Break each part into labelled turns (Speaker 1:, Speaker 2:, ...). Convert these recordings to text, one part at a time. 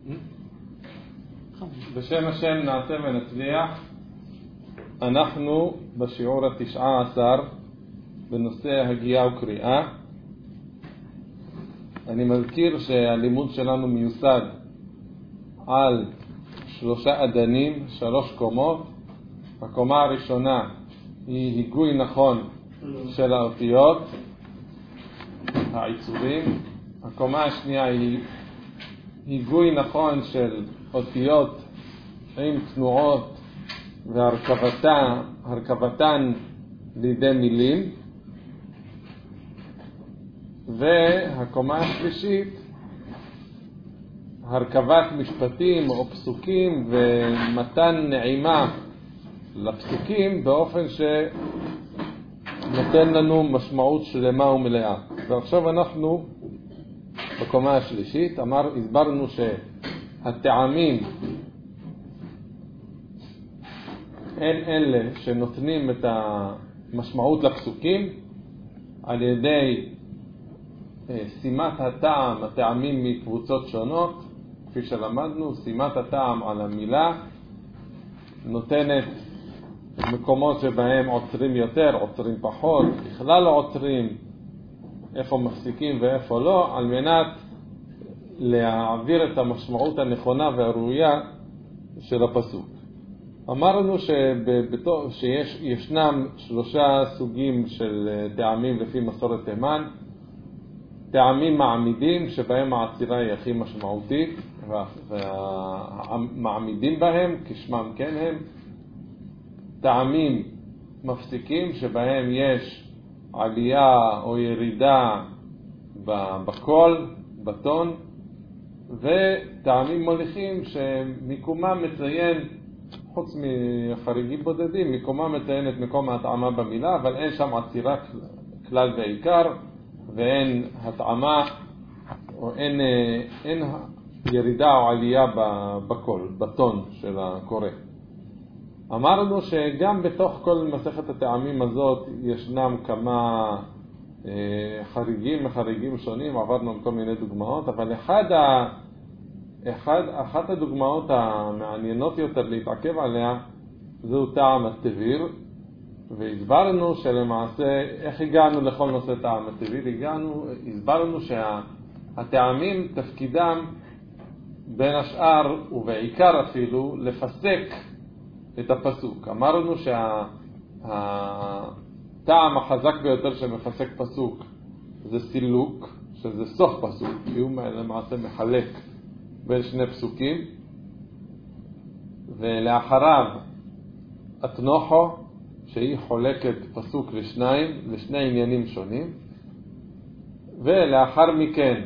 Speaker 1: בשם השם נעשה ונצליח. אנחנו בשיעור ה-19 בנושא הגייה וקריאה. אני מזכיר שהלימוד שלנו מיוסד על 3 אדנים, 3 קומות. הקומה הראשונה היא היגוי נכון של האותיות, העיצובים. הקומה השנייה היא היגוי נכון של אותיות עם תנועות והרכבתן לידי מילים. והקומה השלישית, הרכבת משפטים או פסוקים ומתן נעימה לפסוקים באופן שנותן לנו משמעות שלמה ומלאה. ועכשיו אנחנו בקומה השלישית. הסברנו שהטעמים הם אלה שנותנים את המשמעות לפסוקים על ידי שימת הטעמים מקבוצות שונות. כפי שלמדנו, שימת הטעם על המילה נותנת מקומות שבהם עוצרים יותר, עוצרים פחות, בכלל לא עוצרים, איפה מפסיקים ואיפה לא, על מנת להעביר את המשמעות הנכונה והראויה של הפסוק. אמרנו שישנם 3 סוגים של טעמים לפי מסורת תימן. טעמים מעמידים שבהם העצירה היא הכי משמעותית והמעמידים בהם כשמם כן הם. טעמים מפסיקים שבהם יש עלייה או ירידה בקול, בטון. וטעמים מוליכים שמקומם מציין, חוץ מחריגים בודדים, מקומם מציין את מקום ההטעמה במילה, אבל אין שם עצירה כלל ועיקר, ואין הטעמה או אין ירידה או עלייה בקול, בטון של הקורא. אמרנו שגם בתוך כל מסכת הטעמים הזאת ישנם כמה חריגים שונים, עברנו על כל מיני דוגמאות, אבל אחת הדוגמאות המעניינות יותר להתעכב עליה זהו טעם הטביר. והסברנו שלמעשה איך הגענו לכל נושא טעם הטביר. הסברנו שהטעמים תפקידם בין השאר ובעיקר אפילו לפסק את הפסוק. אמרנו שהטעם החזק ביותר שמפסק פסוק זה סילוק, שזה סוף פסוק, כי הוא למעשה מחלק בין 2 פסוקים, ולאחריו התנוחו, שהיא חולקת פסוק לשני עניינים שונים. ולאחר מכן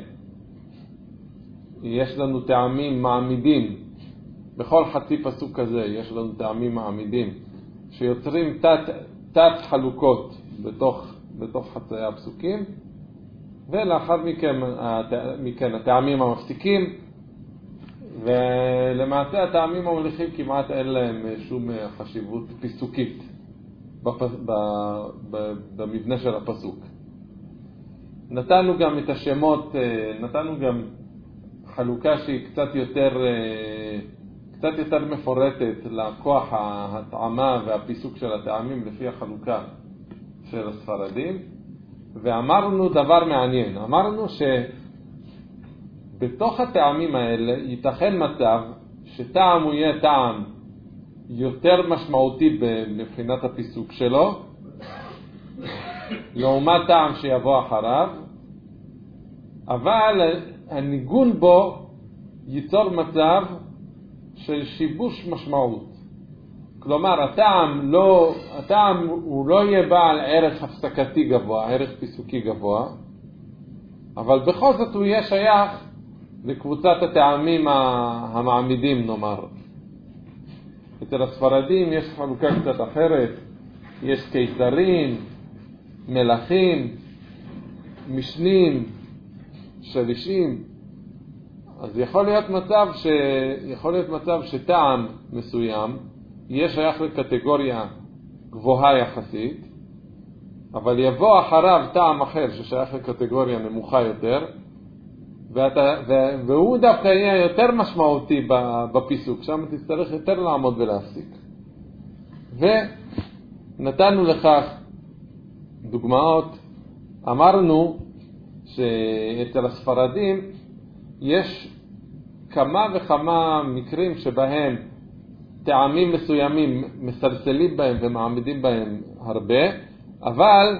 Speaker 1: יש לנו טעמים מעמידים. בכל חצי פסוק כזה יש לנו טעמים מעמידים שיוצרים תת חלוקות בתוך חצי הפסוקים. ולאחר מכן הטעמים המפסיקים, ולמעשה הטעמים המוליכים כמעט אין להם שום חשיבות פיסוקית במבנה של הפסוק. נתנו גם את השמות, נתנו גם חלוקה שהיא קצת יותר מפורטת לכוח ההטעמה והפיסוק של הטעמים לפי החלוקה של הספרדים. ואמרנו דבר מעניין. אמרנו שבתוך הטעמים האלה ייתכן מצב שטעם הוא יהיה טעם יותר משמעותי מבחינת הפיסוק שלו לעומת טעם שיבוא אחריו, אבל הניגון בו ייצור מצב של שיבוש משמעות. כלומר, הטעם הוא לא יהיה בעל ערך הפסקתי גבוה, ערך פיסוקי גבוה, אבל בכל זאת הוא יהיה שייך לקבוצת הטעמים המעמידים, נאמר. אצל הספרדים יש חלוקה קצת אחרת. יש קיסרים, מלכים, משנים, שלישים. אז יכול להיות מצב שטעם מסוים יהיה שייך לקטגוריה גבוהה יחסית, אבל יבוא אחריו טעם אחר ששייך לקטגוריה נמוכה יותר, והוא דווקא יהיה יותר משמעותי בפיסוק, שם תצטרך יותר לעמוד ולהפסיק. ונתנו לכך דוגמאות. אמרנו שאצל הספרדים יש כמה וכמה מקרים שבהם טעמים מסוימים מסלסלים בהם ומעמידים בהם הרבה, אבל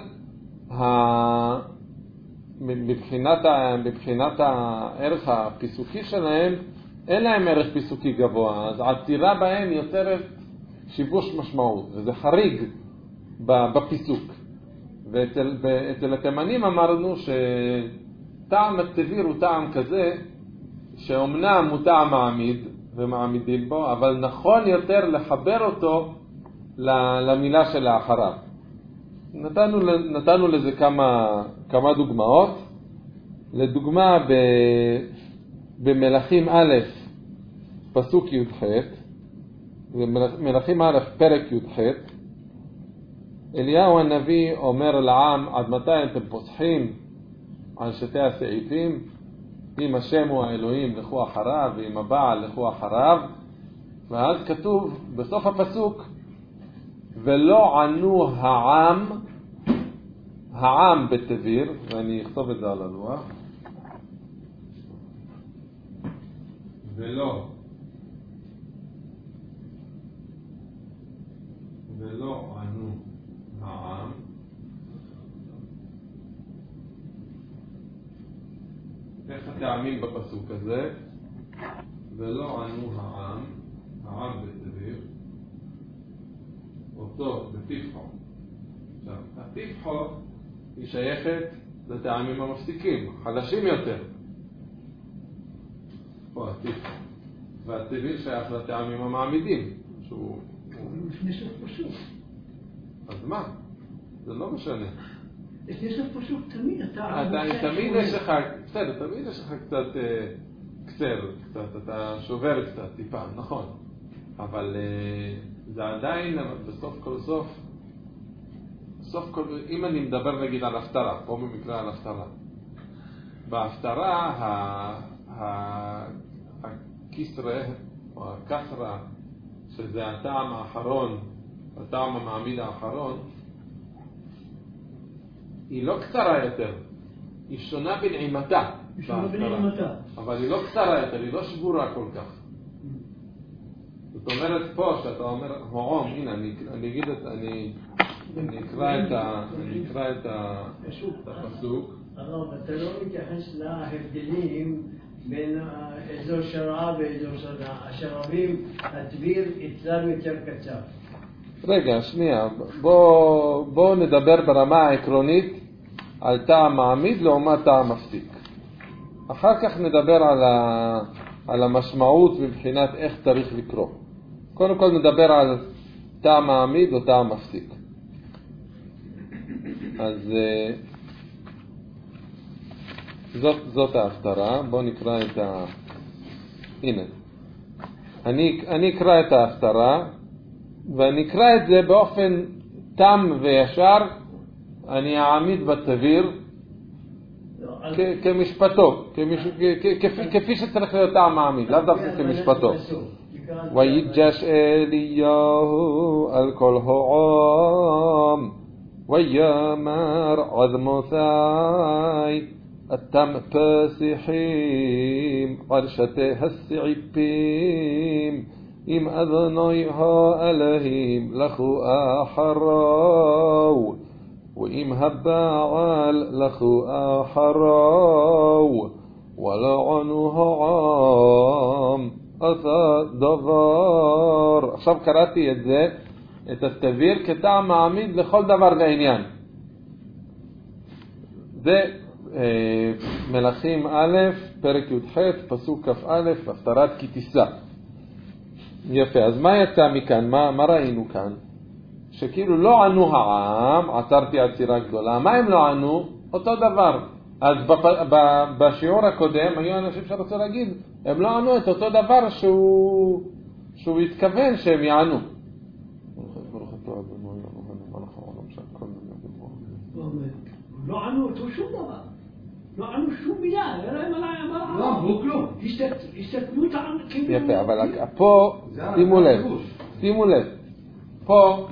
Speaker 1: מבחינת הערך הפיסוקי שלהם אין להם ערך פיסוקי גבוה, אז העצירה בהם יוצרת שיבוש משמעות, וזה חריג בפיסוק. ואצל התימנים אמרנו שטעם התביר הוא טעם כזה שאומנם הוא טעם מעמיד ומעמידים בו, אבל נכון יותר לחבר אותו למילה שלאחריו. נתנו לזה כמה דוגמאות. לדוגמה במלכים א' פסוק י"ח, מלכים א' פרק י"ח, אליהו הנביא אומר לעם, עד מתי אתם פוסחים על שתי הסעיפים? אם השם הוא האלוהים לכו אחריו, ואם הבעל לכו אחריו. ואז כתוב בסוף הפסוק, ולא ענו העם בתביר, ואני אכתוב את זה על הלוח, ולא ענו העם, איך הטעמים בפסוק הזה? ולא ענו העם בתביר, אותו בטיפחו. עכשיו, הטיפחו היא שייכת לטעמים המפסיקים, חלשים יותר. פה הטיפחו. והטביר שייך לטעמים המעמידים, שהוא...
Speaker 2: יש לך פשוט.
Speaker 1: אז מה? זה לא משנה.
Speaker 2: יש לך פשוט תמיד,
Speaker 1: תמיד יש לך, בסדר, תמיד יש לך קצת קצר, אתה שובר קצת טיפה, נכון. אבל זה עדיין, בסוף כל, אם אני מדבר נגיד על הפטרה, פה במקרה על הפטרה. בהפטרה, הכסרה או הכסרה, שזה הטעם האחרון, הטעם המעמיד האחרון, היא לא קצרה יותר, היא שונה בנעימתה. אבל היא לא קצרה יותר, היא לא שבורה כל כך. זאת אומרת פה, שאתה אומר, הועום, הנה, אני אקרא את הפסוק.
Speaker 2: הרב, אתה לא מתייחס להבדלים בין אזור שרעה ואזור שרעה. השרבים, הדביר אצלם יותר קצר.
Speaker 1: רגע, שנייה, בוא נדבר ברמה העקרונית על טעם מעמיד לעומת טעם מפסיק. אחר כך נדבר על המשמעות מבחינת איך צריך לקרוא. קודם כל נדבר על טעם מעמיד או טעם מפסיק. אז זאת ההפטרה. בוא נקרא את הנה. אני אקרא את ההפטרה, ואני אקרא את זה באופן תם וישר. אני אעמיד בתביר כמשפטו, כפי שצריך להיות טעם מעמיד, לאו דווקא כמשפטו. ויג'ש אליהו על כל העם ויאמר עדמותיי אתם פסיחים על שתי הסעיפים אם אדוני האלוהים לכו אחריו ואם הבעל לכו אחריו ולענו העם עשה דבר. עכשיו קראתי את זה, את התביר כטעם מעמיד לכל דבר ועניין. זה מלכים א' פרק י"ח פסוק כ"א הפטרת כי תישא. יפה, אז מה יצא מכאן? מה ראינו כאן? שכאילו לא ענו העם, עצרתי עצירה גדולה. מה הם לא ענו? אותו דבר. אז בשיעור הקודם היו אנשים שרצו להגיד, הם לא ענו את אותו דבר שהוא התכוון שהם יענו.
Speaker 2: לא ענו אותו שום דבר. לא ענו שום מילה, לא להם עליי, לא אמרו כלום. השתתנו את העם.
Speaker 1: יפה, אבל פה, שימו לב, פה,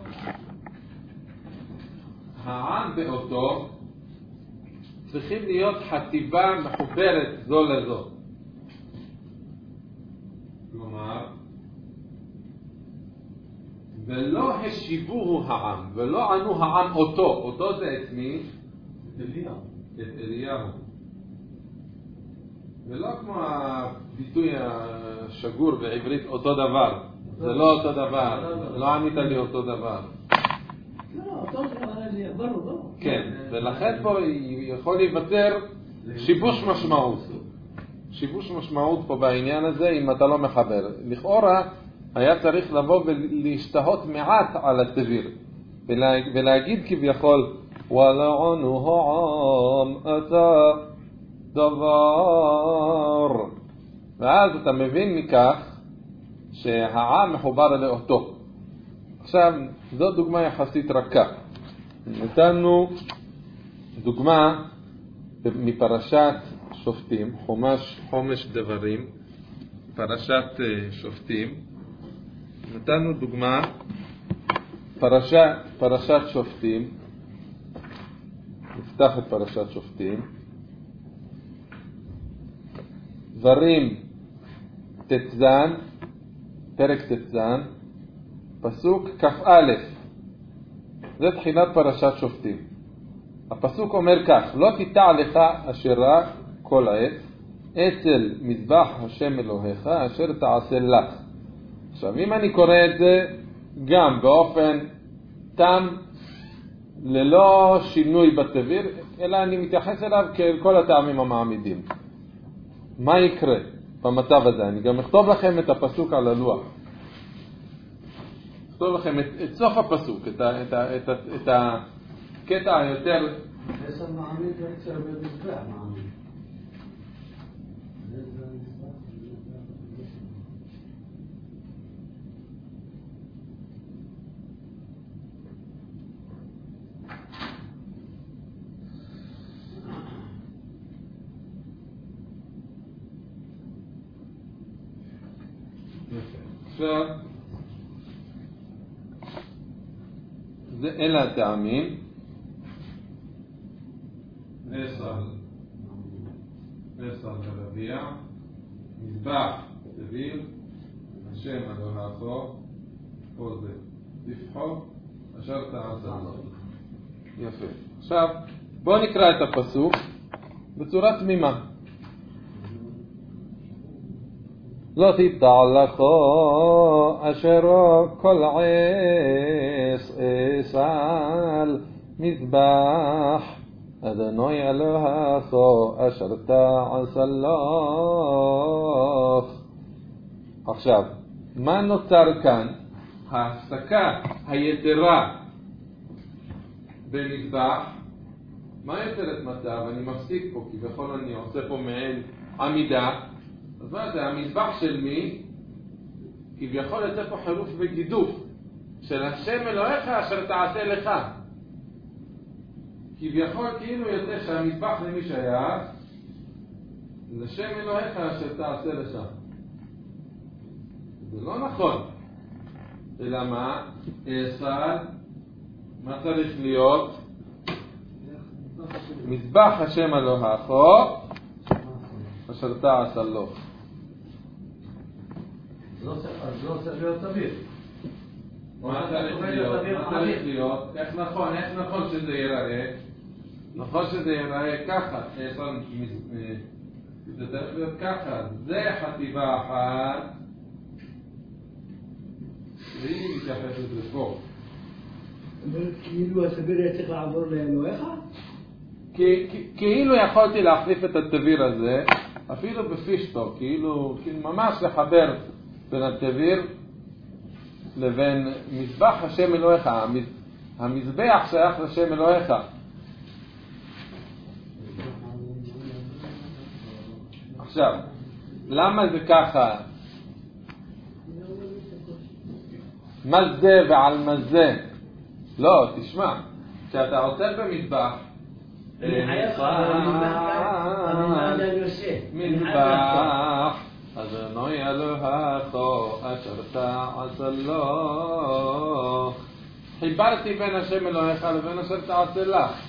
Speaker 1: העם באותו צריכים להיות חטיבה מחוברת זו לזו. כלומר, ולא השיבוהו העם, ולא ענו העם אותו זה את מי? את אליהו. ולא כמו הביטוי השגור בעברית אותו דבר. זה לא אותו דבר, לא ענית לי אותו דבר.
Speaker 2: לא, אותו דבר, ברור.
Speaker 1: כן, ולכן פה יכול להיווצר שיבוש משמעות. שיבוש משמעות פה בעניין הזה אם אתה לא מחבר. לכאורה היה צריך לבוא ולהשתהות מעט על התביר ולהגיד כביכול ולענו העם את הדבר, ואז אתה מבין מכך שהעם מחובר לאותו. עכשיו זו דוגמה יחסית רכה. נתנו דוגמה מפרשת שופטים, חומש דברים, פרשת שופטים. נתנו דוגמה פרשת שופטים. נפתח את פרשת שופטים. דברים תצזן, פרק תצזן, פסוק כ"א. זה תחילת פרשת שופטים. הפסוק אומר כך: לא תיטע לך אשרה כל עת אצל מזבח השם אלוהיך אשר תעשה לך. עכשיו אם אני קורא את זה גם באופן תם ללא שינוי בתביר, אלא אני מתייחס אליו כאל כל הטעמים המעמידים, מה יקרה במצב הזה? אני גם אכתוב לכם את הפסוק על הלוח, אכתוב לכם את סוף הפסוק, את הקטע היותר
Speaker 2: זה מעמיד רצה במזבח מעמיד.
Speaker 1: עכשיו אלה הטעמים. עשר ורביע, מזבח תביר, השם אלוהיך, כל זה תפחו אשר תעשה לו. יפה. עכשיו בואו נקרא את הפסוק בצורה תמימה. לא תיטע לך אשר כל עץ אסל מזבח אדוני אלוהיך אשר תעשה לך. עכשיו, מה נוצר כאן? ההפסקה היתרה במזבח. מה יוצרת מצב? אני מפסיק פה, כי בכל אני עושה פה מעין עמידה. אז מה זה? המזבח של מי? כביכול יוצא פה חילוף וגידוף של השם אלוהיך אשר תעשה לך. כביכול כאילו יוצא שהמזבח למי שייך? לשם אלוהיך אשר תעשה לך. זה לא נכון. אלא מה? אסל, מה צריך להיות? מזבח השם אלוהיך אשר תעשה לו.
Speaker 2: אז לא צריך להיות תביר.
Speaker 1: מה צריך להיות? איך נכון שזה ייראה? נכון שזה ייראה ככה. זה צריך להיות ככה. זה חטיבה אחת והיא מתייחסת לפה.
Speaker 2: כאילו הסביר היה צריך לעבור לאלוהיך?
Speaker 1: כאילו יכולתי להחליף את התביר הזה אפילו בפישטו, כאילו ממש לחבר בין התביר לבין מזבח השם אלוהיך. המזבח שייך לשם אלוהיך. עכשיו, למה זה ככה? מה זה ועל מה זה? לא, תשמע, כשאתה עושה במזבח
Speaker 2: אני חייב
Speaker 1: מזבח אדוני אלוהיך אשר תעשה לו. חיברתי בין השם אלוהיך לבין אשר תעשה לך.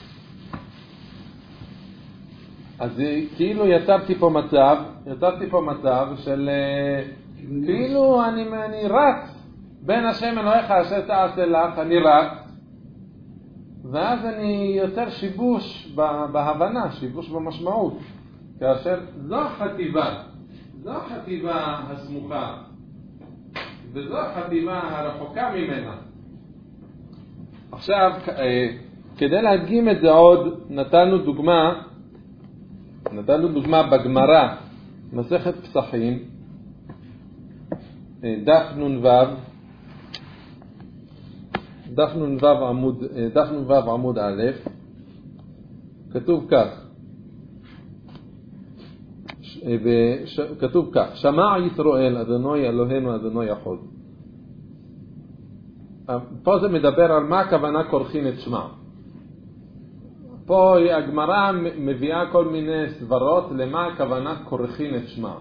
Speaker 1: אז כאילו יצרתי פה מצב של כאילו אני רץ בין השם אלוהיך אשר תעשה לך, אני רץ, ואז אני יוצר שיבוש בהבנה, שיבוש במשמעות, כאשר זו החטיבה הסמוכה וזו החטיבה הרחוקה ממנה. עכשיו כדי להדגים את זה עוד נתנו דוגמה בגמרא, מסכת פסחים, דף נ"ו עמוד א', כתוב כך, שמע ישראל אדוני אלוהינו אדוני אחד. פה זה מדבר על מה הכוונה כורחין את שמע. פה הגמרא מביאה כל מיני סברות למה הכוונה כורחין את שמע.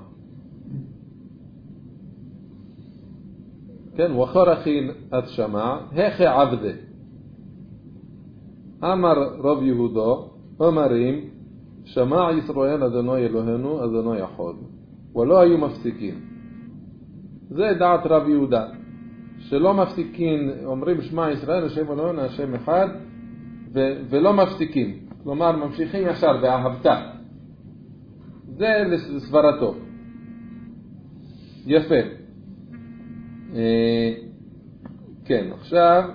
Speaker 1: כן, וכורחין את שמע, הכי עבדה. אמר רב יהודו, אומרים, שמע ישראל אדוני אלוהינו אדוני אחד. ולא היו מפסיקים. זה דעת רב יהודה. שלא מפסיקים, אומרים שמע ישראל, השם אלוהינו, השם אחד, ולא מפסיקים. כלומר, ממשיכים ישר באהבתה. זה לסברתו. יפה. כן, עכשיו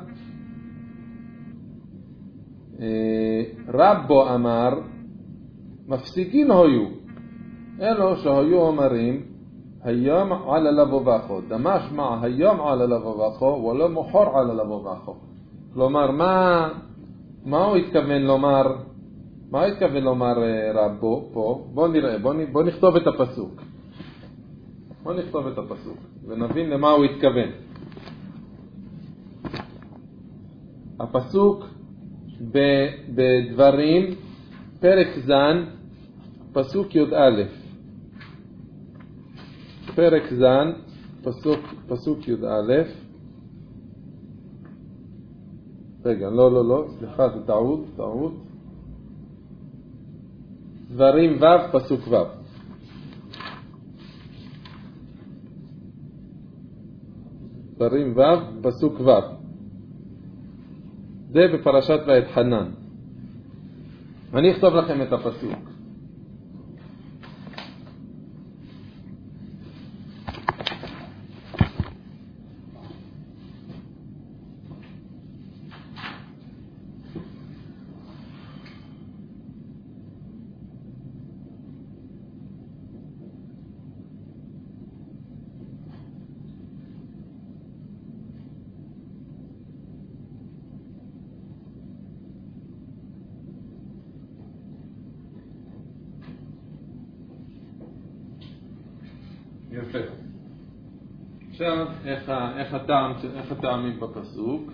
Speaker 1: רבו אמר מפסיקים היו, אלו שהיו אומרים היום על לבובכו, דמשמע היום על לבובכו ולא מחור על לבובכו. כלומר, מה הוא התכוון לומר? מה הוא התכוון לומר רבו פה? בוא נראה, בוא נכתוב את הפסוק. בוא נכתוב את הפסוק ונבין למה הוא התכוון. הפסוק בדברים פרק זן פסוק י"א. פרק זן פסוק י"א. רגע, לא, סליחה, זה טעות. דברים ו' פסוק ו'. דברים ו' פסוק ו'. זה בפרשת ואתחנן. אני אכתוב לכם את הפסוק. יפה. עכשיו, איך הטעמים בפסוק?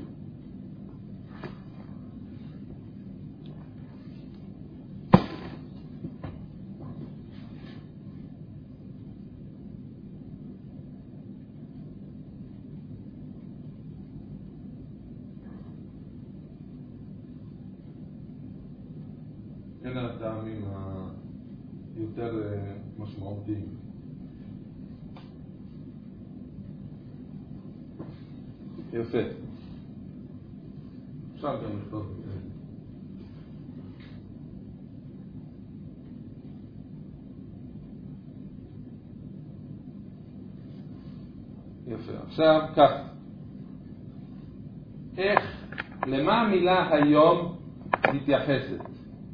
Speaker 1: אלה הטעמים היותר משמעותיים. יפה. אפשר גם לכתוב את זה. יפה. עכשיו כך. למה המילה היום מתייחסת?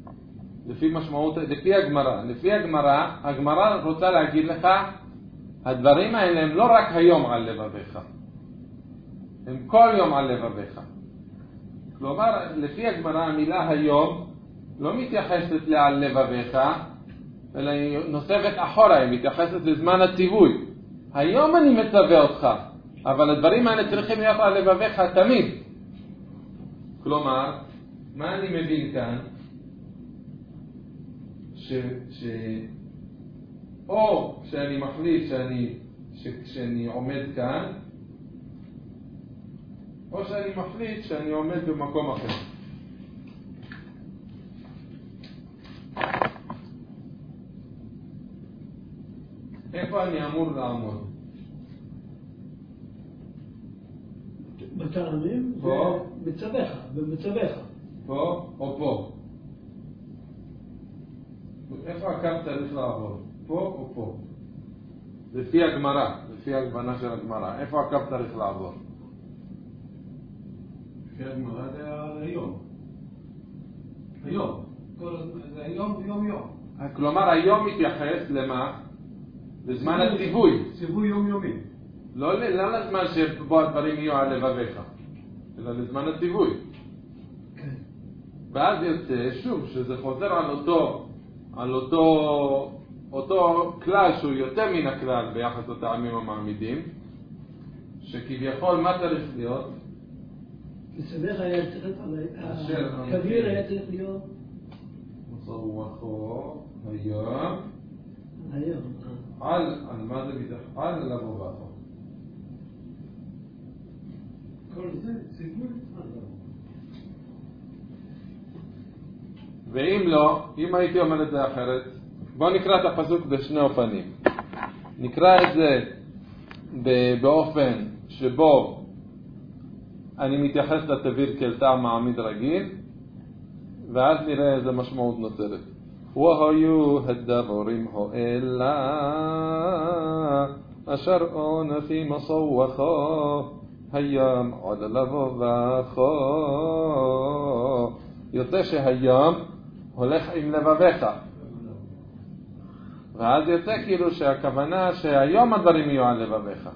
Speaker 1: לפי הגמרא, הגמרא רוצה להגיד לך, הדברים האלה הם לא רק היום על לבביך. הם כל יום על לבביך. כלומר, לפי הגמרא, המילה היום לא מתייחסת לעל לבביך, אלא היא נוספת אחורה, היא מתייחסת לזמן הציווי. היום אני מצווה אותך, אבל הדברים האלה צריכים להיות על לבביך תמיד. כלומר, מה אני מבין כאן? או שאני מחליט שאני עומד כאן, או שאני מחליט שאני עומד במקום אחר. איפה אני אמור לעמוד?
Speaker 2: בטעמים ובמצבך.
Speaker 1: פה או פה? איפה הקו צריך לעבור? פה או פה? לפי הגמרא, לפי הגוונה של הגמרא, איפה הקו צריך לעבור?
Speaker 3: לפי הגמרא זה היום. היום. זה היום, יום.
Speaker 1: כלומר היום מתייחס למה? לזמן הציווי.
Speaker 3: ציווי יומיומי.
Speaker 1: לא לזמן שבו הדברים יהיו על לבביך, אלא לזמן הציווי.
Speaker 2: כן.
Speaker 1: ואז יוצא שוב שזה חוזר על אותו כלל שהוא יותר מן הכלל ביחס לטעמים המעמידים, שכביכול מה צריך להיות?
Speaker 2: מצבך היה צריך הכביר היה צריך להיות
Speaker 1: מסווחו היום על מה זה בדיוק? על לבובכו.
Speaker 3: כל זה ציווי על לבובכו.
Speaker 1: ואם לא, אם הייתי אומר את זה אחרת, בואו נקרא את הפסוק בשני אופנים. נקרא את זה באופן שבו אני מתייחס לתביר כאל טעם מעמיד רגיל, ואז נראה איזה משמעות נוצרת. והיו הדבורים האלה אשר אנכי מסווחו היום על לבבכו. יוצא שהיום הולך עם לבביך, ואז יוצא כאילו שהכוונה שהיום הדברים יהיו על לבביך.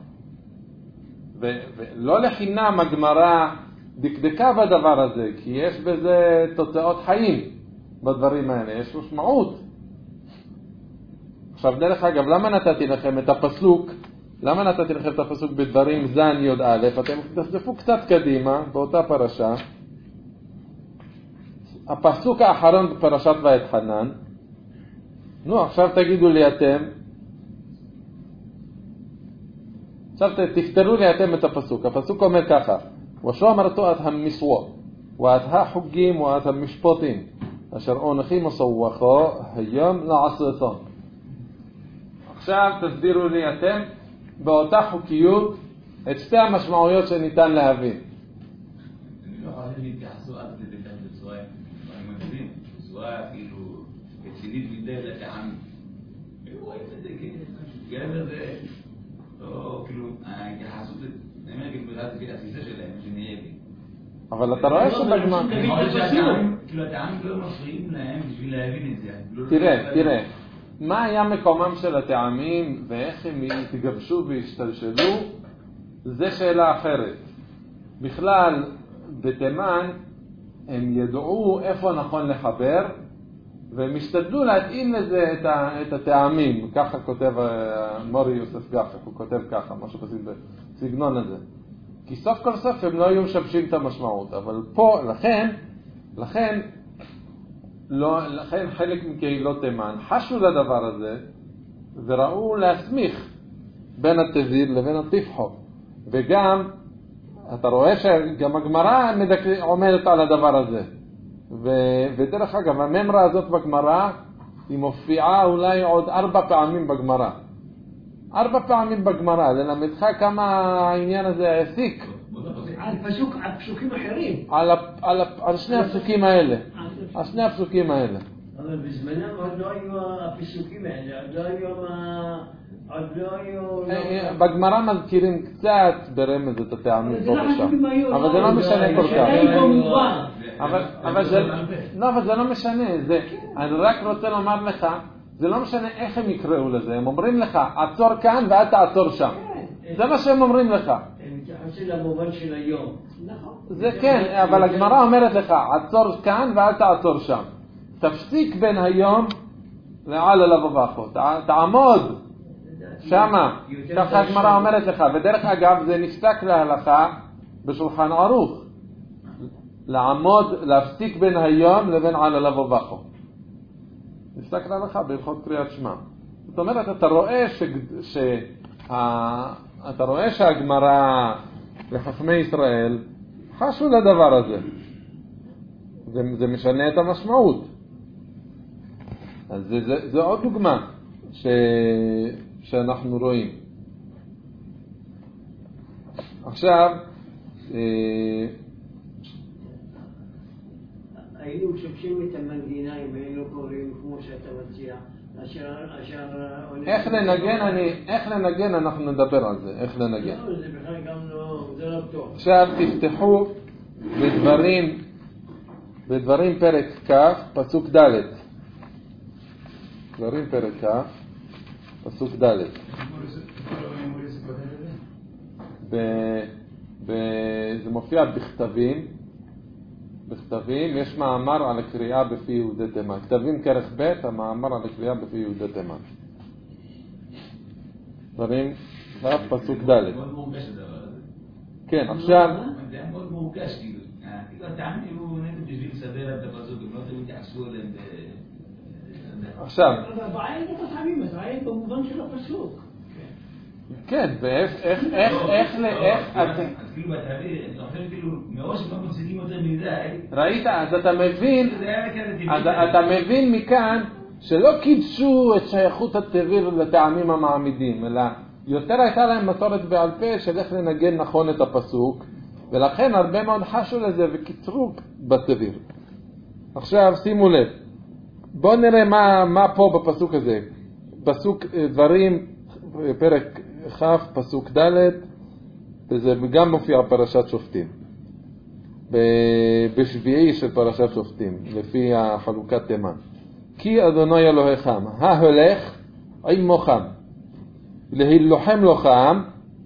Speaker 1: ולא לחינם הגמרא דקדקה בדבר הזה, כי יש בזה תוצאות חיים בדברים האלה, יש משמעות. עכשיו דרך אגב, למה נתתי לכם את הפסוק בדברים זן יוד א'? אתם תחזפו קצת קדימה באותה פרשה, הפסוק האחרון בפרשת ואתחנן. עכשיו תגידו לי אתם, עכשיו תפתרו לי אתם את הפסוק. הפסוק אומר ככה: ושומרתו את המסוות ואת החוגים ואת המשפטים אשר אנכי מסווחו היום לעשותו. עכשיו תסבירו לי אתם באותה חוקיות את שתי המשמעויות שניתן להבין.
Speaker 4: אני לא יכול להתייחסו עד כדי כך בצורה מגזים, בצורה כאילו רצינית מדי לטעם. רואה את זה, גבר זה, לא, כאילו, ההתייחסות, אני אומר, כאילו, התפיסה שלהם, שנהיה בי.
Speaker 1: אבל אתה רואה שבגמרא,
Speaker 4: כאילו, הטעמים לא מפריעים להם בשביל להבין את זה.
Speaker 1: תראה, מה היה מקומם של הטעמים ואיך הם יתגבשו וישתלשלו, זה שאלה אחרת. בכלל, בתימן הם ידעו איפה נכון לחבר, והם השתדלו להתאים לזה את הטעמים. ככה כותב מורי יוסף גפק, הוא כותב ככה, משהו בסגנון הזה. כי סוף כל סוף הם לא היו משבשים את המשמעות, אבל פה, לכן חלק מקהילות תימן חשו לדבר הזה, וראו להסמיך בין התזיר לבין הטיפחו. וגם, אתה רואה שגם הגמרא עומדת על הדבר הזה. ודרך אגב, הממרה הזאת בגמרא, היא מופיעה אולי עוד 4 פעמים בגמרא. 4 פעמים בגמרא, ללמדך כמה העניין הזה העסיק.
Speaker 2: על פסוקים אחרים.
Speaker 1: על שני הפסוקים האלה. על שני הפסוקים האלה.
Speaker 2: אבל בזמנם עוד לא היו הפסוקים האלה, עוד לא היו...
Speaker 1: בגמרא מזכירים קצת ברמז את הטעמים פה ושם. אבל זה לא משנה כל כך. אבל זה לא משנה. אני רק רוצה לומר לך, זה לא משנה איך הם יקראו לזה. הם אומרים לך, עצור כאן ואל תעצור שם. זה מה שהם אומרים לך.
Speaker 2: הם מתייחסים למובן של היום.
Speaker 1: זה כן, אבל הגמרא אומרת לך, עצור כאן ואל תעצור שם. תפסיק בין היום לעל לבבכו. תעמוד שמה. ככה הגמרא אומרת לך. ודרך אגב, זה נפסק להלכה בשולחן ערוך. להפסיק בין היום לבין על לבבכו. נפסק להלכה בהלכות קריאת שמע. זאת אומרת, אתה רואה שהגמרא לחכמי ישראל חשו לדבר הזה. זה משנה את המשמעות. אז זה עוד דוגמה שאנחנו רואים. עכשיו,
Speaker 2: היינו משבשים את המנגינה אם היינו קוראים כמו שאתה מציע.
Speaker 1: איך לנגן אנחנו נדבר על זה, איך לנגן.
Speaker 2: לא, זה בכלל גם לא טוב.
Speaker 1: עכשיו תפתחו בדברים פרק כ' פסוק ד'. דברים פרק כ' פסוק ד'. זה מופיע בכתבים, יש מאמר על הקריאה בפי יהודי תימן. כתבים כרך ב', המאמר על הקריאה בפי יהודי תימן. דברים כ' פסוק ד'.
Speaker 4: מאוד מורגש הדבר הזה.
Speaker 1: כן, עכשיו
Speaker 4: זה היה מאוד מורגש, כאילו הטעמים הוא נגד בשביל לסדר את הפסוק, הם לא תמיד יעשו עליהם
Speaker 1: עכשיו
Speaker 2: אבל הבעיה היא לא בטעמים, הבעיה היא במובן של הפסוק.
Speaker 1: כן, ואיך
Speaker 4: אז כאילו בטעמים, אתה חושב כאילו מראש הם לא מפסיקים יותר מדי.
Speaker 1: ראית? אז אתה מבין מכאן שלא קידשו את שייכות התביר לטעמים המעמידים, אלא יותר הייתה להם מסורת בעל פה של איך לנגן נכון את הפסוק, ולכן הרבה מאוד חשו לזה וקיצרו בתביר. עכשיו שימו לב, בואו נראה מה פה בפסוק הזה. פסוק דברים פרק כ' פסוק ד', וזה גם מופיע פרשת שופטים, בשביעי של פרשת שופטים, לפי החלוקת תימן. כי אדוני אלוהיכם ההולך עמכם להילחם לכם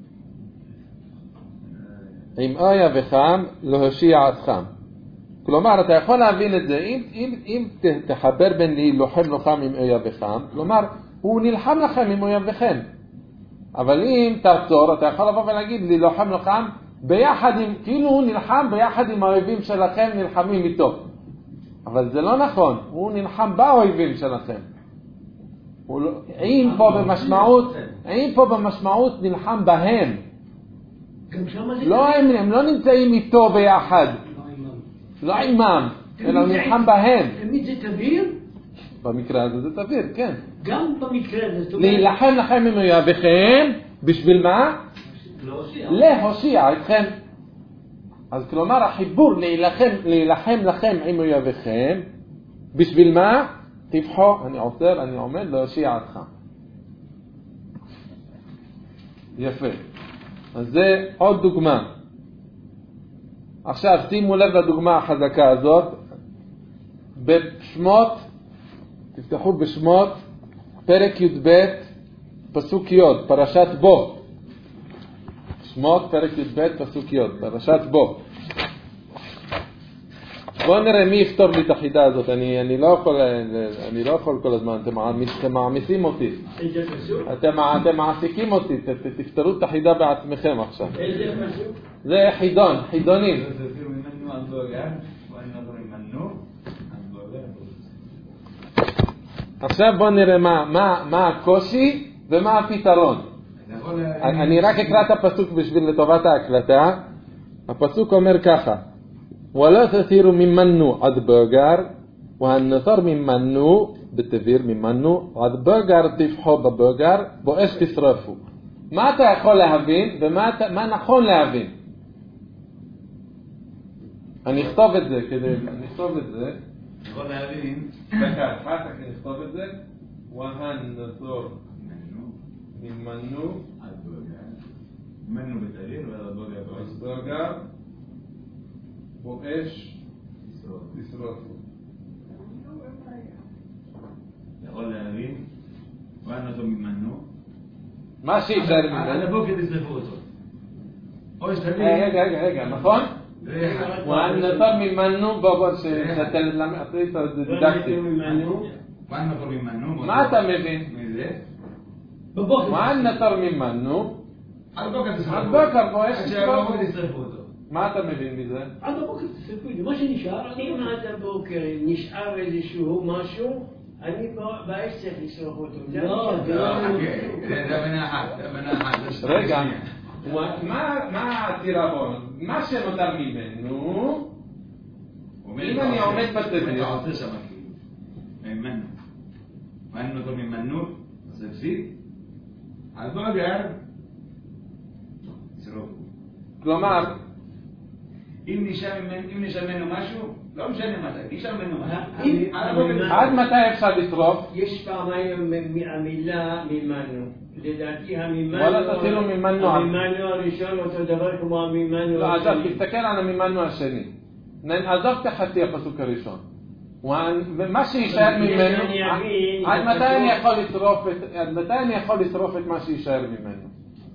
Speaker 1: עם אויביכם להושיע אתכם. כלומר, אתה יכול להבין את זה אם תחבר בין להילחם לכם עם אויביכם, כלומר הוא נלחם לכם עם אויביכם. אבל אם תעצור, אתה יכול לבוא ולהגיד להילחם לכם ביחד עם, כאילו הוא נלחם ביחד עם האויבים שלכם, נלחמים איתו. אבל זה לא נכון, הוא נלחם באויבים שלכם. אם פה במשמעות נלחם בהם. לא, הם לא נמצאים איתו ביחד. לא עימם, אלא נלחם בהם.
Speaker 2: תמיד זה תביר?
Speaker 1: במקרה הזה זה תביר, כן.
Speaker 2: גם במקרה הזה.
Speaker 1: להילחם לכם עם אויביכם, בשביל מה? להושיע אתכם. אז כלומר החיבור להילחם לכם עם אויביכם, בשביל מה? תבחו, אני עוצר, אני עומד להושיע אתכם. יפה. אז זה עוד דוגמה. עכשיו שימו לב לדוגמה החזקה הזאת. בשמות, תפתחו בשמות, פרק י"ב, פסוק י', פרשת בו. שמות, פרק י"ב, פסוק י', פרשת בו. בואו נראה מי יפתור לי את החידה הזאת. אני לא יכול כל הזמן, אתם מעמיסים אותי. אתם מעסיקים אותי, תפתרו את החידה בעצמכם עכשיו.
Speaker 2: איזה פסוק?
Speaker 1: זה חידונים. עכשיו בואו נראה מה הקושי ומה הפתרון. אני רק אקרא את הפסוק בשביל לטובת ההקלטה. הפסוק אומר ככה: ולא תתירו ממנו עד בוגר, והנתר ממנו בתביר ממנו עד בוגר תפחו בבוגר, באש תשרפו. מה אתה יכול להבין ומה נכון להבין? אני אכתוב את זה
Speaker 4: יכול להבין.
Speaker 1: דקה, אחר כך נכתוב את זה. והנתר ממנו
Speaker 4: עד בוגר. ממנו בתביר ועד בוגר.
Speaker 1: באש תשרפו.
Speaker 4: יכול להבין? ואנתו ממנו.
Speaker 1: מה שאפשר
Speaker 4: על הבוקר תשרפו אותו. או שתבין.
Speaker 1: רגע, נכון? ואנתו ממנו, בואו שאתה למדת את זה דידקטי.
Speaker 4: ואנתו ממנו.
Speaker 1: מה אתה מבין?
Speaker 4: מזה?
Speaker 1: ואנתו ממנו.
Speaker 4: על בוקר תשרפו.
Speaker 1: על בוקר באש
Speaker 4: תשרפו אותו.
Speaker 1: מה אתה מבין מזה?
Speaker 2: עד הבוקר תספקו לי, מה שנשאר, אם עד הבוקר נשאר איזשהו משהו, אני באש צריך לשרוף אותו.
Speaker 3: לא,
Speaker 4: זה מנחת.
Speaker 1: רגע, מה העתירה בו? מה שנותר ממנו, אם אני עומד בתדיר.
Speaker 4: אתה עושה שם כאילו, ממנו. מה אני נותר ממנו? זה פסיק? על בוגר, שרוף.
Speaker 1: כלומר,
Speaker 4: אם נשאר ממנו משהו, לא משנה מתי, נשאר ממנו משהו.
Speaker 1: עד מתי אפשר לשרוף?
Speaker 2: יש פעמיים המילה מימנו. לדעתי המימנו הראשון אותו דבר כמו המימנו
Speaker 1: לא,
Speaker 2: השני.
Speaker 1: עזוב, תסתכל על המימנו השני. עזוב את החצי הפסוק הראשון. ומה שישאר ממנו, עד מתי אני יכול לשרוף את מה שישאר ממנו?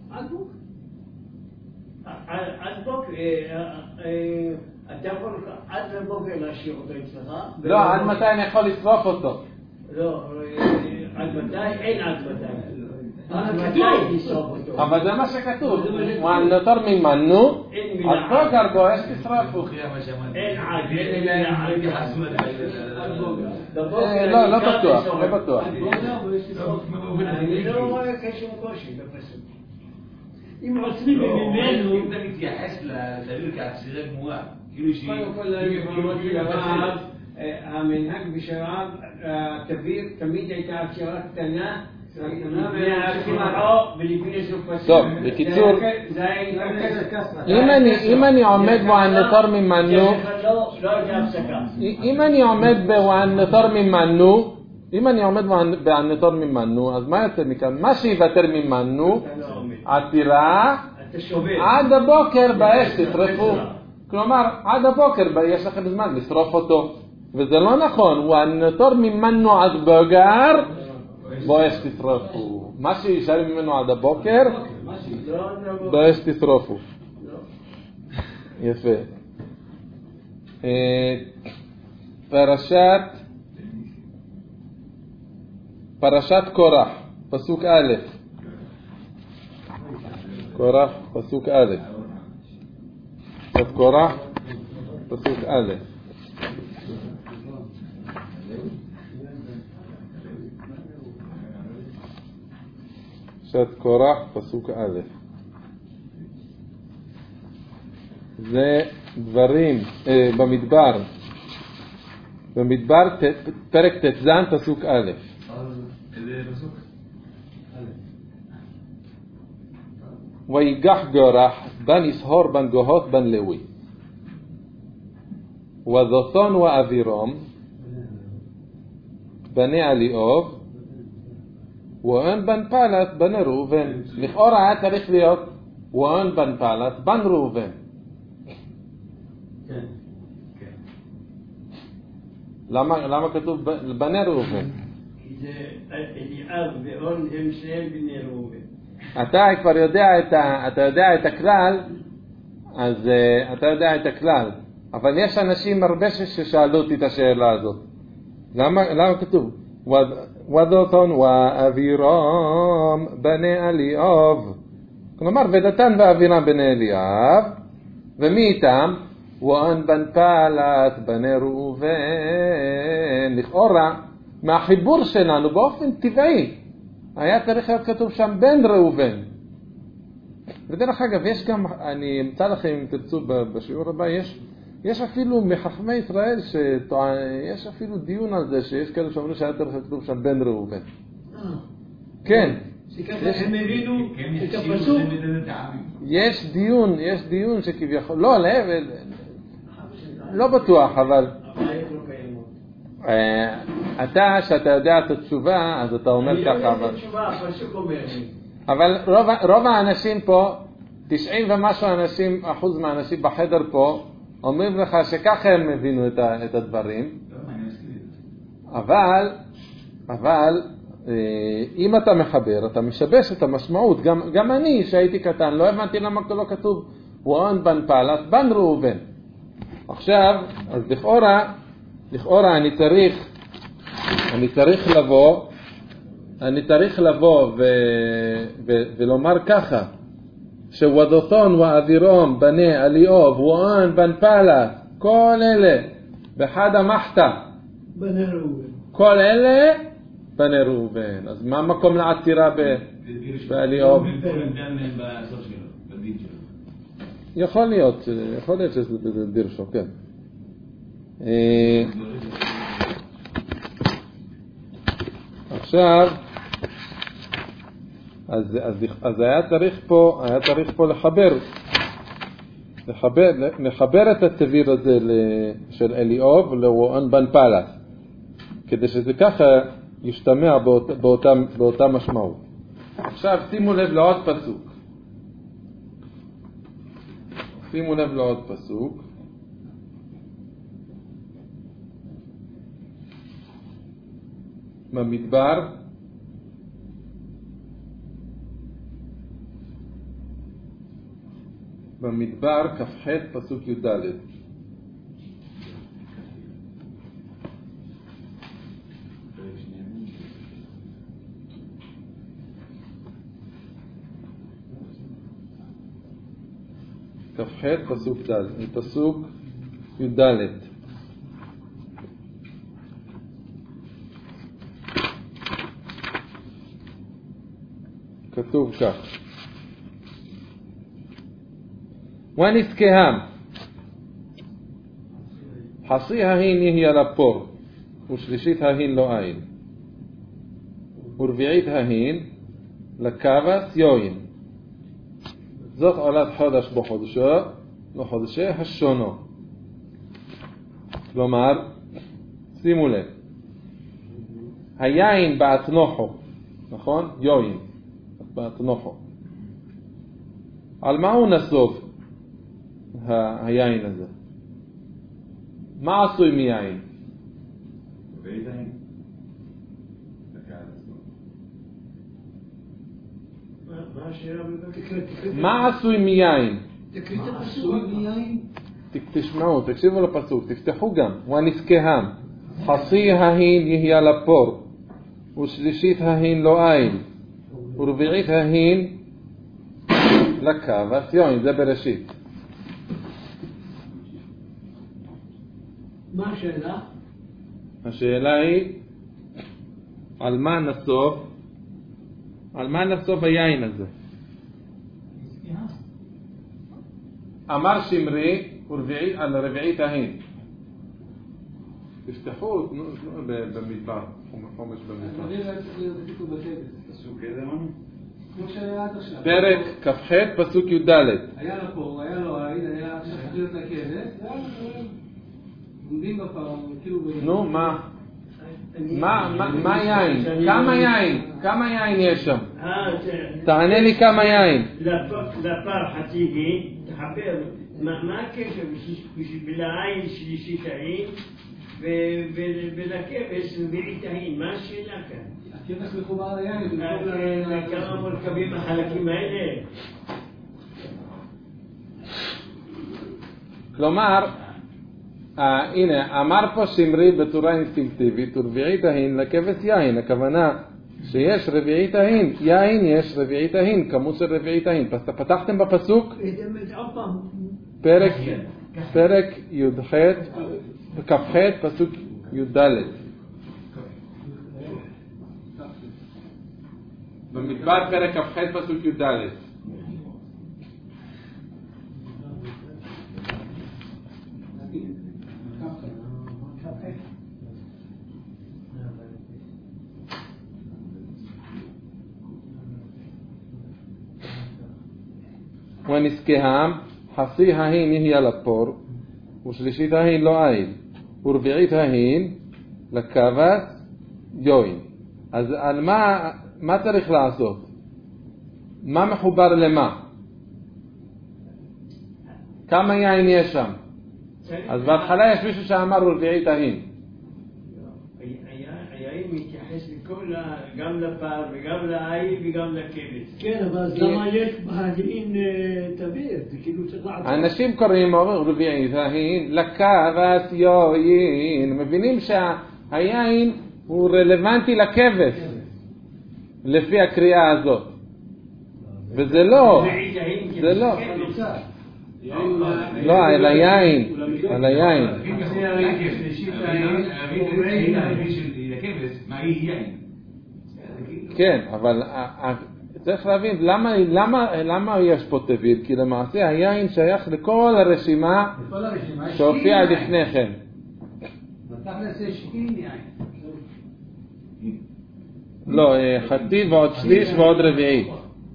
Speaker 2: עד בוקר, אתה יכול עד לבוקר להשאיר אותו אצלך.
Speaker 1: לא, עד מתי אני יכול לשרוף אותו?
Speaker 2: לא, עד מתי? אין עד מתי. עד מתי לשרוף אותו?
Speaker 1: אבל זה מה שכתוב. נותר ממנו, אז בוגר בו יש תשרפו.
Speaker 2: אין עד, אין מילה עד.
Speaker 1: לא בטוח.
Speaker 2: אני לא רואה כשום קושי בפסוק.
Speaker 3: אם עוצרים ממנו,
Speaker 4: אם אתה מתייחס לתביר כעצירי גמורה, כאילו שהיא...
Speaker 2: קודם כל, אמרתי לרב, המנהג בשרב, התביר תמיד הייתה עצירה קטנה, ולפני סוף פסוק.
Speaker 1: טוב, בקיצור, אם אני עומד בו הנותר ממנו, אם אני עומד בו הנותר ממנו, אם אני עומד בנותר ממנו, אז מה יוצא מכאן? מה שיוותר ממנו, עתירה, עד הבוקר באש תשרפו. כלומר, עד הבוקר יש לכם זמן לשרוף אותו. וזה לא נכון, הוא הנותר ממנו עד בוגר, באש תשרפו. מה שישאר ממנו עד הבוקר, באש תשרפו. יפה. פרשת קורח, פסוק א'. קורח, פסוק א'. פרשת קורח, פסוק א'. פרשת קורח, פסוק א'. זה דברים במדבר. במדבר פרק ט"ז פסוק א'.
Speaker 4: איזה פסוק?
Speaker 1: ויגח קורח בן יששכר בן קהת בן לוי ודתן ואבירם בני אליאב ואון בן פלת בן ראובן. לכאורה היה צריך להיות ואון בן פלת בן ראובן. למה כתוב בני ראובן?
Speaker 2: זה אליאב ואון הם שניהם בני ראובן.
Speaker 1: אתה כבר יודע את הכלל, אז אתה יודע את הכלל. אבל יש אנשים הרבה ששאלו אותי את השאלה הזאת. למה כתוב? ודתן ואבירם בני אליאב. כלומר, ודתן ואבירם בני אליאב. ומי איתם? ואון בן פלת בני ראובן. לכאורה, מהחיבור שלנו באופן טבעי, היה צריך להיות כתוב שם בן ראובן. ודרך אגב, יש גם, אני אמצא לכם אם תרצו בשיעור הבא, יש אפילו מחכמי ישראל יש אפילו דיון על זה, שיש כאלה שאומרים שהיה צריך כתוב שם בן ראובן. כן.
Speaker 2: הם הבינו את הפסוק.
Speaker 1: יש דיון שכביכול, לא בטוח, אבל שאתה יודע את התשובה, אז אתה אומר ככה. אבל רוב האנשים פה, 90 ומשהו אחוז מהאנשים בחדר פה, אומרים לך שככה הם הבינו את הדברים. אבל אם אתה מחבר, אתה משבש את המשמעות. גם אני שהייתי קטן לא הבנתי למה לא כתוב ואון בן פלת בן ראובן. עכשיו, אז לכאורה אני צריך לבוא ולומר ככה, שוודתן ואבירם בני אליאב ואון בן פלת, כל אלה בחד המחתה,
Speaker 3: בני ראובן.
Speaker 1: כל אלה בני ראובן. אז מה המקום לעצירה באליאוב? יכול להיות שזה דירשו, כן. עכשיו, אז היה צריך פה לחבר את התביר הזה של אליאוב לרואן בן פלס, כדי שזה ככה ישתמע באותה משמעות. עכשיו שימו לב לעוד פסוק. במדבר, כ"ח פסוק י"ד. כ"ח פסוק י"ד. כתוב כך: ונזכהם חסי ההין יהיה לפור ושלישית ההין לא אין ורביעית ההין לכבש יוין. זאת עולת חודש בחודשי השונו. כלומר, שימו לב, היין בעצנוחו, נכון? יוין בעצנוחו. על מה הוא נסוב היין הזה? מה עשוי מיין? מה עשוי מיין? תשמעו, תקשיבו לפסוק, תפתחו גם. ונזכהם חסי ההין יהיה לפור ושלישית ההין לא אין ורביעית ההין לכבש יוין. זה בראשית.
Speaker 2: מה השאלה?
Speaker 1: השאלה היא על מה נסוב היין הזה. אמר שמרי על רביעית ההין. תפתחו במדבר, חומש במדבר. פרק כ"ח פסוק י"ד.
Speaker 5: היה לפור, היה לו העין, היה שחררת לכבש, עומדים בפעם, כאילו...
Speaker 1: נו, מה יין? כמה יין יש שם? תענה לי כמה יין.
Speaker 2: לפר חציגי, תחבר, מה הקשר בשביל העין שלישית העין ולכבש רביעית העין? מה השאלה כאן?
Speaker 5: הכבש מחובר ליין.
Speaker 2: כמה מורכבים החלקים האלה?
Speaker 1: כלומר, הנה, אמר פה שמרי בצורה אינסטינקטיבית, ורביעית ההין לכבש יין. הכוונה שיש רביעית ההין, יין יש רביעית ההין, כמות של רביעית ההין. פתחתם בפסוק? פרק י"ח, כ"ח פסוק י"ד. במדבר פרק כ"ח פסוק י"ד. ונזכהם חסי ההין יהיה לפור ושלישית ההין לא אין ורביעית ההין לכבש יוין. אז על מה צריך לעשות? מה מחובר למה? כמה יין יש שם? אז בהתחלה יש מישהו שאמר רביעית ההין.
Speaker 2: היין מתייחס גם לפר וגם לעין וגם לכבש. כן, אבל למה יש בהדין תביר? זה כאילו צריך לעשות.
Speaker 1: אנשים קוראים רביעית ההין לכבש יוין. מבינים שהיין הוא רלוונטי לכבש לפי הקריאה הזאת. וזה לא. זה לא. לא, על היין. על היין.
Speaker 4: היא יין.
Speaker 1: כן, אבל צריך להבין למה יש פה טביל, כי למעשה היין שייך לכל הרשימה שהופיעה לפני כן.
Speaker 5: בתכלס יש אין יין.
Speaker 1: לא, חצי ועוד שליש ועוד רביעי.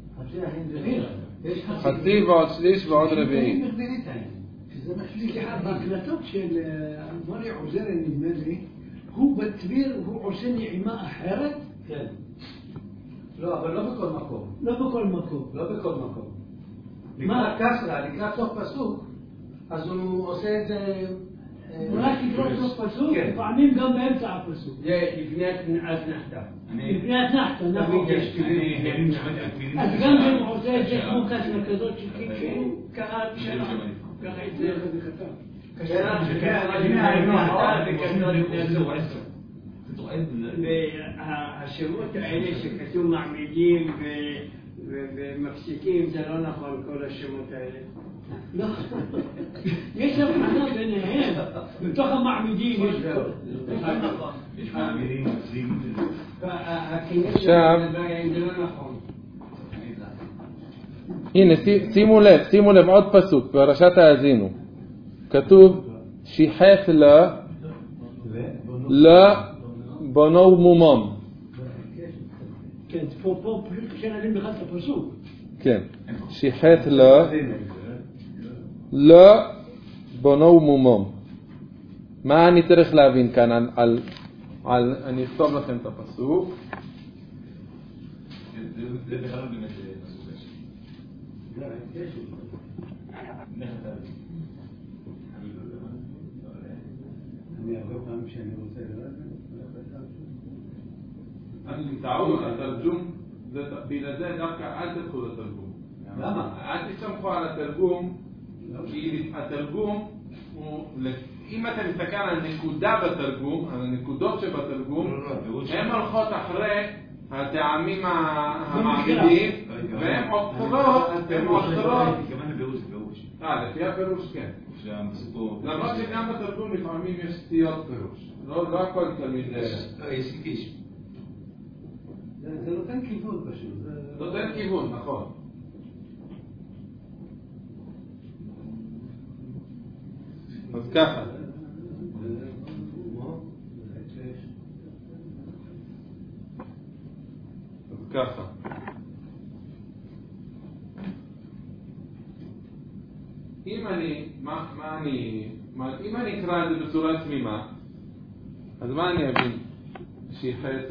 Speaker 1: חצי ועוד שליש ועוד רביעי.
Speaker 5: שזה משליך בהקלטות של מרי עוזרי, נדמה לי, הוא בטביר, הוא עושה נעימה אחרת?
Speaker 2: כן. לא, אבל לא בכל מקום.
Speaker 5: לא בכל מקום.
Speaker 2: לא בכל מקום.
Speaker 5: מה?
Speaker 2: לקראת קסרה, לקראת סוף פסוק, אז הוא עושה את זה...
Speaker 5: רק לקראת סוף פסוק,
Speaker 2: כן.
Speaker 5: לפעמים גם באמצע הפסוק.
Speaker 2: זה לפני התנחתה.
Speaker 5: לפני התנחתה, נכון.
Speaker 2: תמיד יש תמיד.
Speaker 5: אז גם אם הוא עושה את זה כמו קסרה כזאת שכאילו קרה בשנה. ככה את זה חתם.
Speaker 2: והשמות האלה שכתוב מעמידים ומפסיקים, זה לא נכון כל השמות האלה.
Speaker 5: לא. יש הבחנה ביניהם. בתוך המעמידים יש כל.
Speaker 4: יש מעמידים, מפסיקים.
Speaker 1: עכשיו,
Speaker 2: זה לא נכון.
Speaker 1: הנה, שימו לב עוד פסוק, פרשת האזינו. כתוב, שיחת בונו ומומם.
Speaker 5: כן, פה פשוט קשה להבין בכלל את הפסוק.
Speaker 1: כן, שיחת בונו ומומם. מה אני צריך להבין כאן אני אכתוב לכם את הפסוק.
Speaker 4: זה בכלל באמת פסוק יש.
Speaker 5: אני הרבה פעמים שאני רוצה
Speaker 1: טעות, התרגום, בגלל זה דווקא אל תלכו לתרגום.
Speaker 2: למה?
Speaker 1: אל תסמכו על התרגום, כי התרגום הוא, אם אתה מסתכל על הנקודה בתרגום, על הנקודות שבתרגום, הן הולכות אחרי הטעמים המעמידים, והן עוצרות, לפי הפירוש כן. למרות שגם בתרגום לפעמים יש סטיות פירוש, לא הכל תמיד
Speaker 5: זה נותן כיוון פשוט.
Speaker 1: נותן כיוון, נכון. אז ככה. אם אני אקרא את זה בצורה תמימה, אז מה אני אבין? שיחת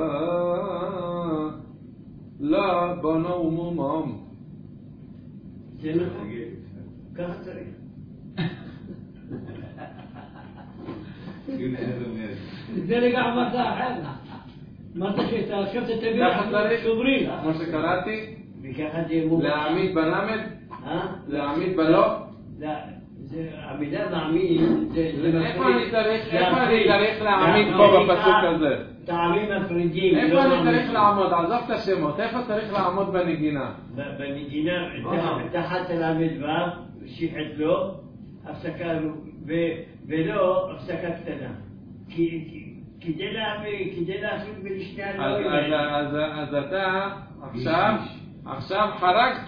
Speaker 1: לא בונו ומומם.
Speaker 2: זה נכון. ככה צריך.
Speaker 5: זה רגע אמרת אחר. אמרת שאתה עכשיו תתביר שוברים.
Speaker 1: כמו שקראתי,
Speaker 2: וככה זה מומם.
Speaker 1: להעמיד בלמד, להעמיד בלא.
Speaker 2: זה המילה מעמיד,
Speaker 1: איפה אני צריך להעמיד פה בפסוק הזה?
Speaker 2: טעמים מפרידים.
Speaker 1: איפה אני צריך לעמוד? עזוב את השמות, איפה צריך לעמוד בנגינה?
Speaker 2: בנגינה, תחת הלמד ו', שיחת לו, הפסקה ולא הפסקה קטנה. כדי להחליט בין שני הדברים האלה.
Speaker 1: אז אתה עכשיו חרגת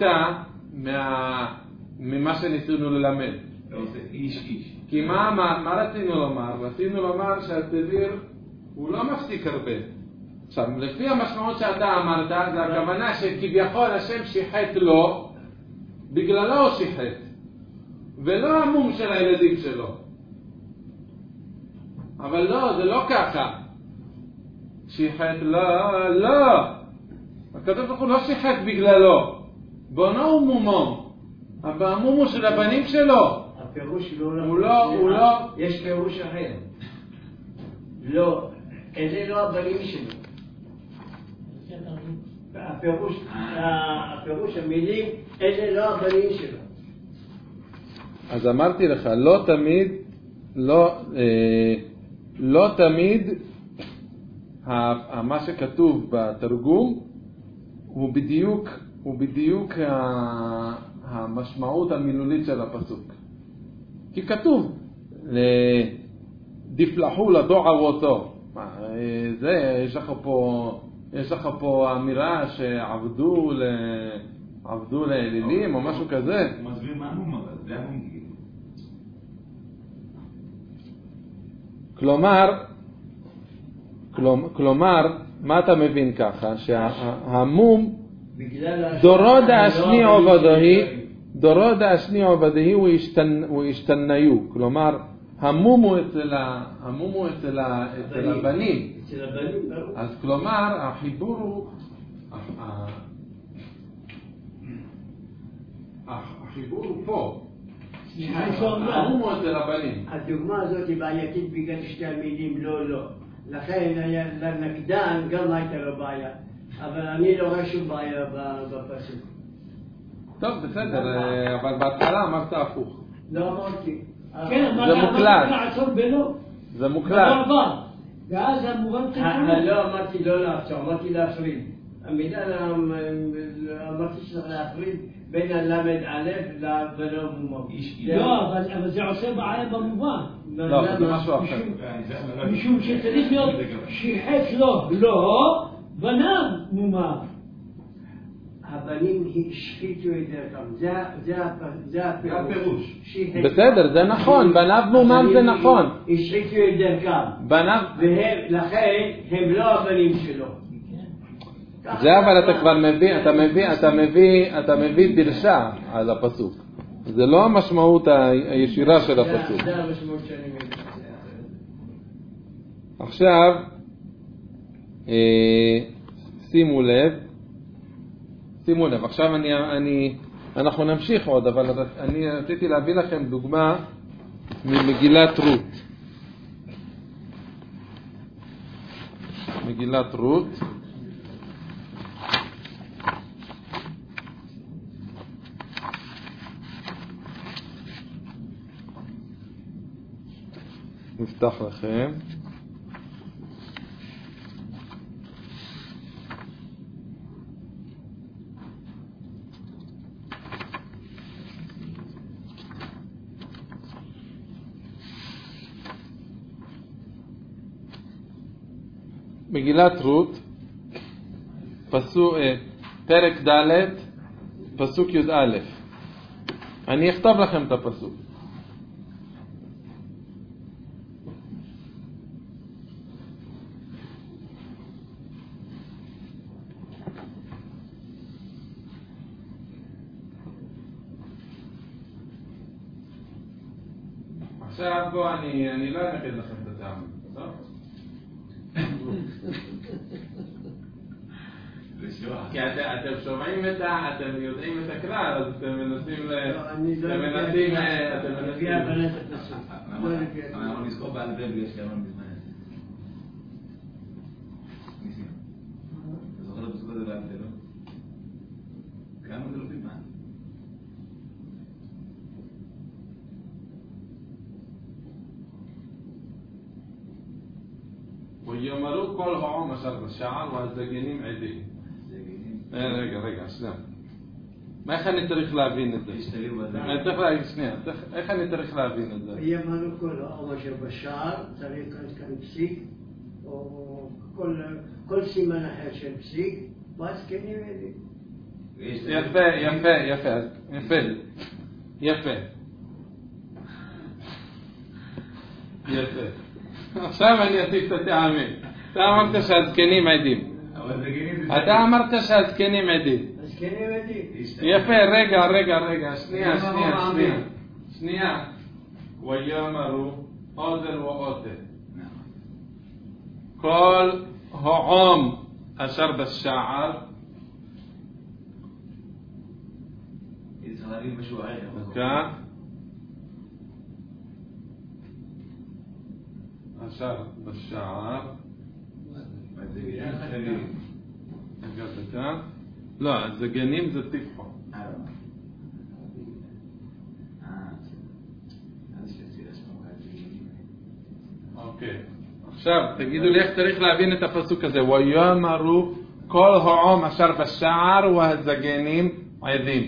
Speaker 1: ממה שניסינו ללמד. כי מה רצינו לומר? רצינו לומר שהטביר הוא לא מפסיק הרבה. עכשיו, לפי המשמעות שאתה אמרת, זה הכוונה שכביכול השם שיחת לו, בגללו הוא שיחת, ולא המום של הילדים שלו. אבל לא, זה לא ככה. שיחת לא. הכתוב הוא לא שיחת בגללו. בונו הוא מומו. אבל המום הוא של הבנים שלו.
Speaker 2: הפירוש
Speaker 1: הוא לא.
Speaker 2: יש פירוש אחר. לא, אלה לא הבנים שלו. הפירוש המילים, אלה לא הבנים שלו.
Speaker 1: אז אמרתי לך, לא תמיד מה שכתוב בתרגום הוא בדיוק המשמעות המילולית של הפסוק. כי כתוב, דיפלחו לדוע ואותו, זה, יש לך פה אמירה שעבדו לאלילים או משהו כזה?
Speaker 4: הוא מסביר מה המום, אבל זה המום.
Speaker 1: כלומר, מה אתה מבין ככה? שהמום דורות השני עובדהי הוא השתנאו. כלומר, המום הוא אצל הבנים. אז כלומר, החיבור הוא פה. המום הוא אצל הבנים.
Speaker 2: הדוגמה הזאת היא בעייתית בגלל שתי המילים לא. לכן לנקדן גם הייתה לו בעיה. אבל אני לא רואה שום בעיה בפסוק.
Speaker 1: טוב, בסדר, אבל בהתחלה אמרת הפוך.
Speaker 2: לא אמרתי.
Speaker 3: כן,
Speaker 1: זה מוקלט.
Speaker 3: לעצור בלא.
Speaker 1: זה מוקלט.
Speaker 3: ואז המובן
Speaker 2: לא אמרתי לא לעצור, אמרתי להפריד. המילה אמרתי שצריך להפריד בין הלמד א' ולא מומר.
Speaker 3: לא, אבל זה עושה בעיה במובן.
Speaker 1: לא, זה משהו אחר.
Speaker 3: משום שצריך להיות שיחק לו, לא, בניו מומר.
Speaker 2: הבנים השחיתו את דרכם, זה הפירוש.
Speaker 1: בסדר, זה נכון, בניו מומר זה נכון.
Speaker 2: השחיתו את דרכם. ולכן הם לא הבנים שלו.
Speaker 1: זה אבל אתה כבר אתה מביא דרשה על הפסוק. זה לא המשמעות הישירה של הפסוק.
Speaker 2: זה המשמעות שאני מביא.
Speaker 1: עכשיו, שימו לב, עכשיו אנחנו נמשיך עוד, אבל אני רציתי להביא לכם דוגמה ממגילת רות. מגילת רות. נפתח לכם. מגילת רות, פרק ד', פסוק י"א. אני אכתוב לכם את הפסוק. עכשיו בוא, אני לא אנקד לכם את הטעם, בסדר? כי אתם שומעים אתם יודעים את הכלל, אז אתם מנסים
Speaker 4: אנחנו נזכור בעל פה בגלל שאמרנו בזמן הזה. ניסים, אתה זוכר את הפסוק הזה בעל פה, לא? כמה זה לא בזמן?
Speaker 1: ויאמרו כל העם אשר בשער והזגנים עדים. רגע, שנייה. איך אני צריך להבין את זה? איך אני צריך להבין את זה?
Speaker 2: ויאמרו כל העם אשר בשער, צריך כאן פסיק, או כל סימן אחר של פסיק, והזקנים עדים.
Speaker 1: יפה. עכשיו אני אציג את הטעמים. אתה אמרת שהזקנים עדים.
Speaker 2: הזקנים עדים.
Speaker 1: יפה, רגע, שנייה. ויאמרו עוזר ואותה. כל העם אשר בשער.
Speaker 4: צריך להבין משהו ערך.
Speaker 1: אשר בשער. לא, הזגנים זה טיפו. אוקיי. עכשיו תגידו לי איך צריך להבין את הפסוק הזה. ויאמרו כל העם אשר בשער והזגנים עדים.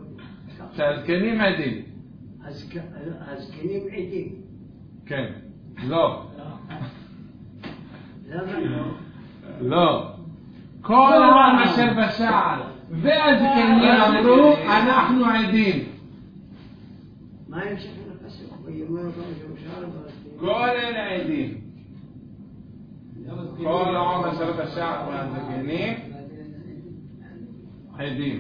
Speaker 1: שהזקנים עדים.
Speaker 2: הזקנים עדים.
Speaker 1: כן. לא.
Speaker 2: למה לא?
Speaker 1: לא. כל העם אשר בשער והזקנים אמרו אנחנו עדים.
Speaker 2: מה המשך לפסוק? ויאמר ירושלים
Speaker 1: כל אלה עדים. כל העם אשר בשער והזקנים עדים.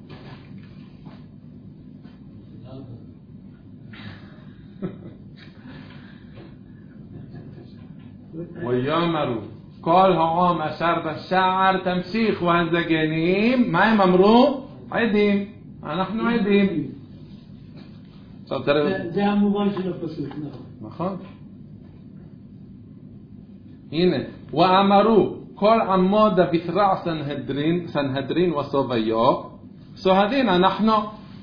Speaker 1: ויאמרו כל העם אשר בשער תמשיך והזקנים, מה הם אמרו? עדים. אנחנו עדים. עכשיו תראה.
Speaker 3: זה המובן של הפסוק,
Speaker 1: נכון. הנה, ואמרו כל עמוד בסרע סנהדרין וסוביו סוהדין, אנחנו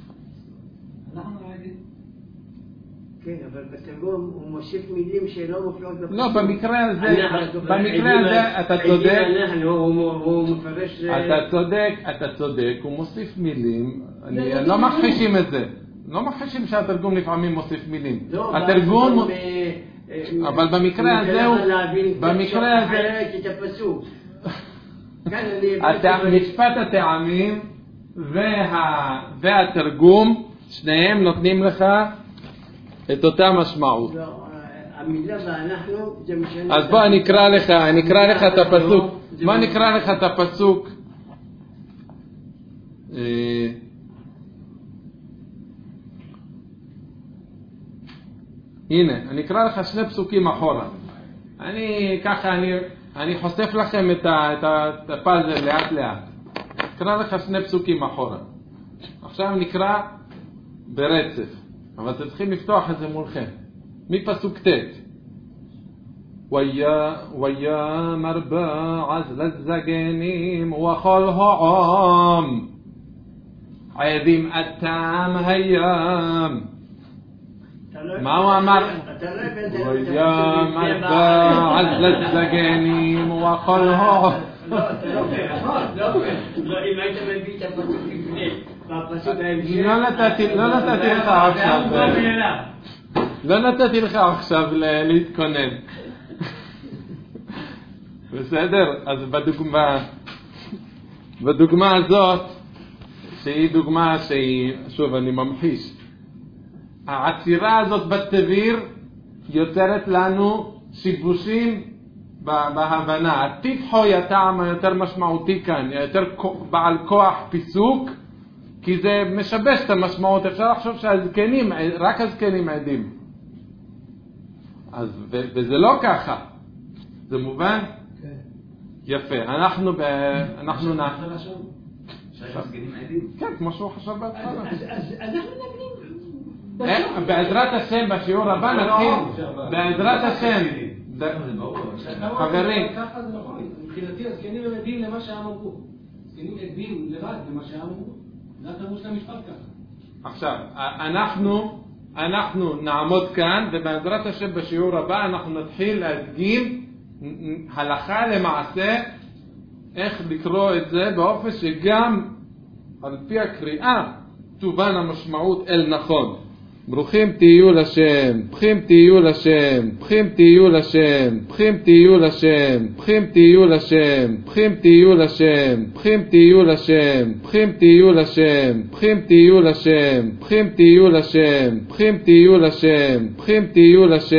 Speaker 2: כן, אבל בתרגום הוא מוסיף מילים שלא מופיעות בפסוק.
Speaker 1: לא, במקרה הזה אתה צודק.
Speaker 2: הוא מפרש...
Speaker 1: אתה צודק, הוא מוסיף מילים, לא מכחישים את זה. לא מכחישים שהתרגום לפעמים מוסיף מילים. התרגום... אבל במקרה הזה הוא... במקרה הזה... משפט הטעמים והתרגום, שניהם נותנים לך את אותה משמעות.
Speaker 2: המילה ואנחנו זה משנה.
Speaker 1: אז בוא אני אקרא לך את הפסוק. מה נקרא לך את הפסוק? הנה, אני אקרא לך שני פסוקים אחורה. אני חושף לכם את הפאזל לאט לאט. אקרא לך שני פסוקים אחורה. עכשיו נקרא ברצף. אבל אתם צריכים לפתוח את זה מולכם. מפסוק ט' ויאמר בעז לזקנים וכל העם עדים אתם היום. מה הוא אמר? ויאמר בעז לזקנים וכל העם.
Speaker 2: לא, אם היית מביא את הפסוק לפני
Speaker 1: לא נתתי לך עכשיו להתכונן. בסדר? אז בדוגמה הזאת, שהיא דוגמה שהיא, שוב אני ממחיש, העצירה הזאת בתביר יוצרת לנו שיבושים בהבנה. הטיפחו יטעם היותר משמעותי כאן, יותר בעל כוח פיסוק, כי זה משבש את המשמעות. אפשר לחשוב שהזקנים, רק הזקנים עדים. וזה לא ככה. זה מובן?
Speaker 4: כן.
Speaker 1: יפה. אנחנו
Speaker 4: שהזקנים עדים?
Speaker 1: כן, כמו שהוא חשב בהתחלה.
Speaker 3: אז אנחנו נגנים.
Speaker 1: בעזרת השם בשיעור הבא נתחיל. בעזרת השם. חברים.
Speaker 5: מבחינתי הזקנים הם עדים למה שהם אמרו. הזקנים עדים לבד למה שהם אמרו. זה התרבות של המשפט ככה.
Speaker 1: עכשיו, אנחנו נעמוד כאן, ובעזרת השם בשיעור הבא אנחנו נתחיל להדגים הלכה למעשה איך לקרוא את זה באופן שגם על פי הקריאה תובן המשמעות אל נכון. ברוכים תהיו לשם, ברוכים תהיו לשם, ברוכים תהיו לשם, ברוכים תהיו לשם, ברוכים תהיו לשם, ברוכים תהיו לשם, ברוכים תהיו לשם, ברוכים תהיו לשם, ברוכים תהיו לשם, ברוכים תהיו לשם, ברוכים תהיו לשם, ברוכים תהיו לשם.